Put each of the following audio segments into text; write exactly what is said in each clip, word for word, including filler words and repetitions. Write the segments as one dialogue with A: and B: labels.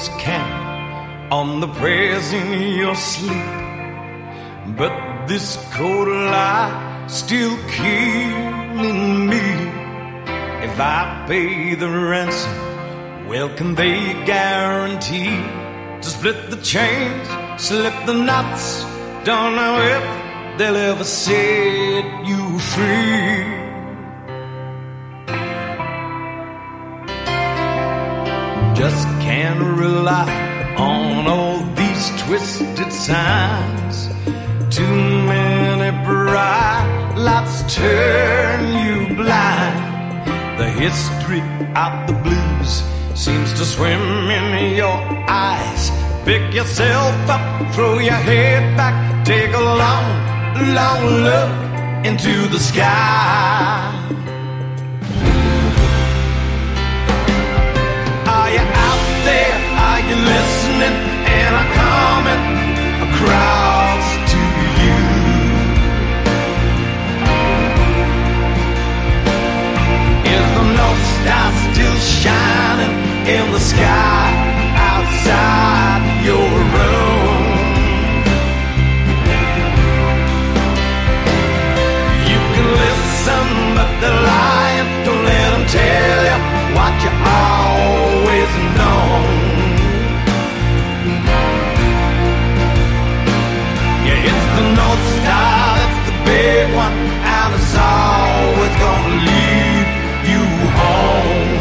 A: always count on the prayers in your sleep, but this cold lie still killing me. If I pay the ransom, well, can they guarantee to split the chains, slip the knots? Don't know if they'll ever set you free. Just can't rely on all these twisted signs. Too many bright lights turn you blind. The history of the blues seems to swim in your eyes. Pick yourself up, throw your head back, take a long, long look into the sky. Are you out there? Are you listening? And I'm coming across to you. Is the North Star still shining in the sky outside your room? You can listen, but they're lying. Don't let them tell you what you always known. Yeah, it's the North Star, it's the big one, and it's always gonna lead you home.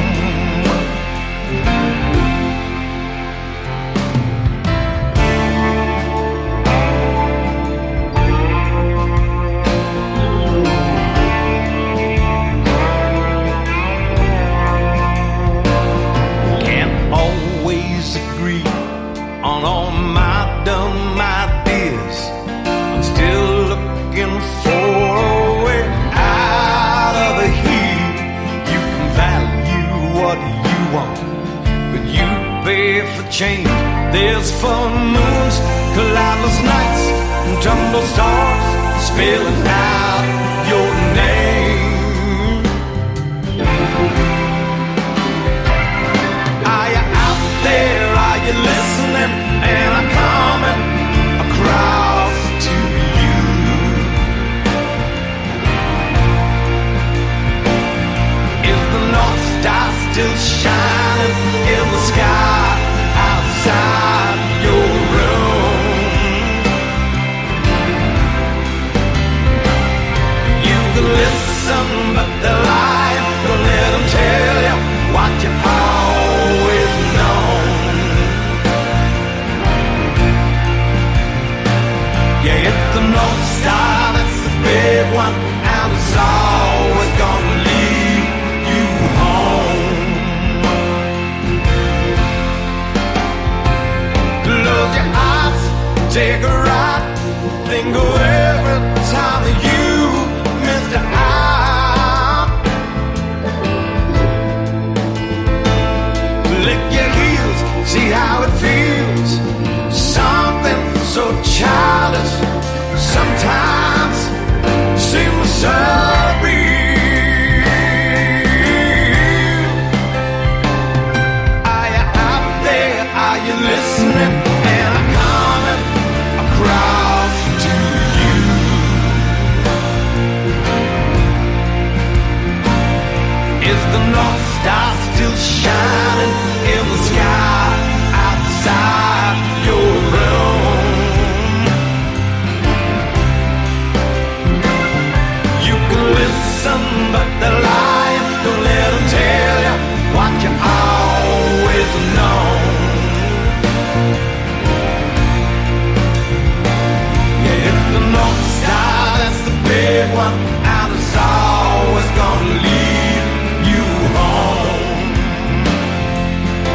A: On all my dumb ideas, I'm still looking for a way out of here. You can value what you want, but you pay for change. There's full moons, cloudless nights, and tumble stars spilling out your name. Are you out there? Are you listening? And I'm coming across to you. Is the North Star still shining in the sky outside your room? You can listen, but they're lying. Don't let them tell you what you always known. Yeah, it's the North Star, that's the big one, and it's always gonna lead you home. Close your eyes, take a ride, think of every time that you missed an eye. Lick your heels, see how it feels. Something so childish sometimes seems so real. Are you out there? Are you listening? And I'm coming across to you. Is the North Star still shining in the sky outside your room? Listen, but they're lying. Don't let them tell you what you always known. Yeah, it's the North Star, that's the big one, and it's always gonna lead you home.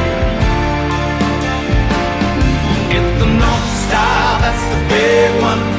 A: It's the North Star, that's the big one,